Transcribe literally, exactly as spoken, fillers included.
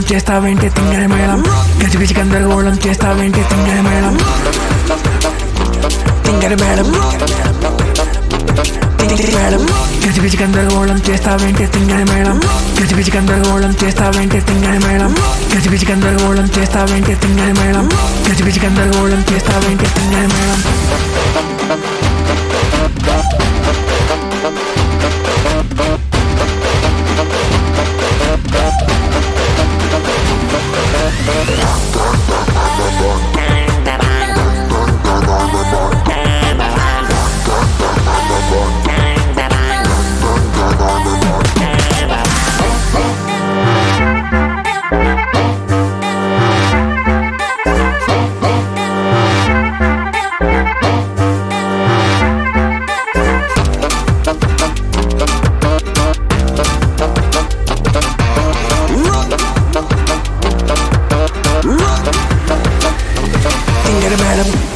చేస్తావేంటే తింగరి మేళం గజిబిజి గందరగోళం చేస్తావేంటే తింగరి మేళం తింగరి మేళం మేళం గజిబిజి గందరగోళం చేస్తావేంటే తింగరి మేళం గజిబిజి గందరగోళం చేస్తావేంటే తింగరి మేళం గజిబిజి గందరగోళం చేస్తావేంటే తింగరి మేళం గజిబిజి గందరగోళం చేస్తావేంటే తింగరి మేళం Madam.